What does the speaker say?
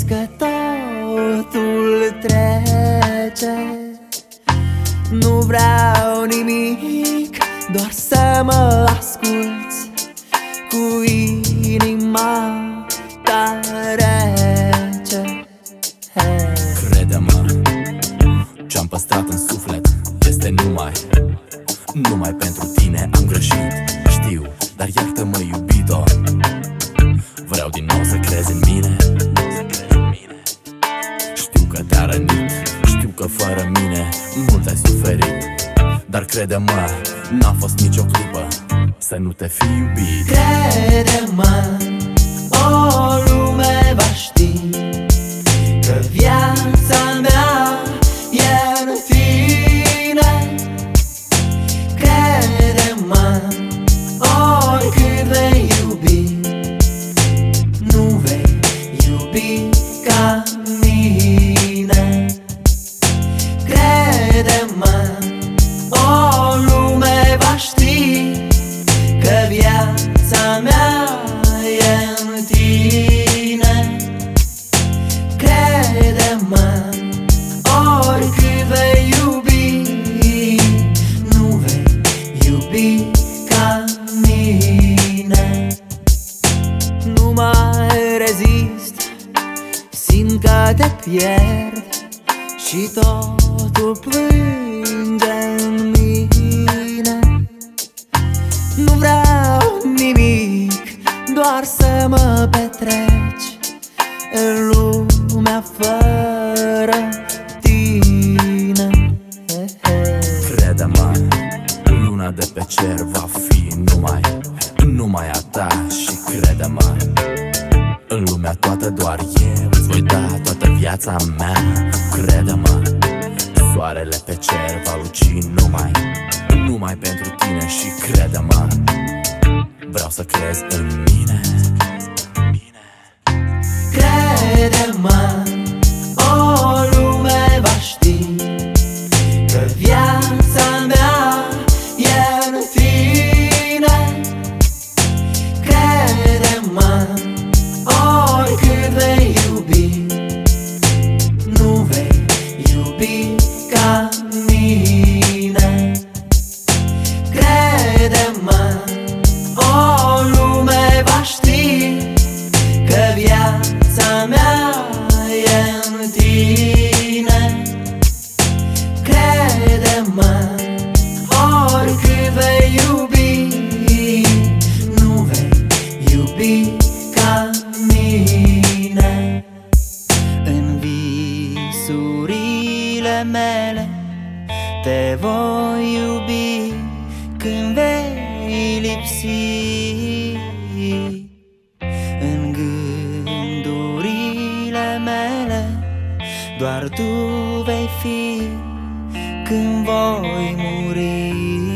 crezi că totul trece. Nu vreau nimic, doar să mă asculți cu inima ta rece. Crede-mă, ce-am păstrat în suflet este numai pentru tine. Am greșit, știu, dar iartă-mă, iubito. Vreau din nou să crezi în mine. Știu că te-a rănit, știu că fără mine mult ai suferit, dar crede-mă, n-a fost nicio clipă să nu te fi iubit. Crede-mă, o lume va ști că viața mea e în tine. Crede-mă, oricât vei iubi, nu vei iubi ca mine. Crede-mă, o lume va ști că viața mea e în tine. Crede-mă, oricât vei iubi, nu vei iubi ca mine. Nu mai rezist, simt că te pierd și totul plânge în mine. Nu vreau nimic, doar să mă petreci în lumea fără tine. Crede-mă, luna de pe cer va fi numai a ta. Și crede-mă, în lumea toată doar eu îți voi da toată viața mea. Crede-mă, soarele pe cer va luci numai pentru tine. Și crede-mă, vreau să crezi în mine. Crede-mă, o lume va ști că viața mea e în tine. Crede-mă, oricât vei iubi, nu vei iubi ca mine. Crede-mă, o lume va ști că viața mea e în tine. Crede-mă, oricât vei iubi, nu vei iubi ca mine. În visurile mele te voi iubi când vei lipsi. În gândurile mele doar tu vei fi când voi muri.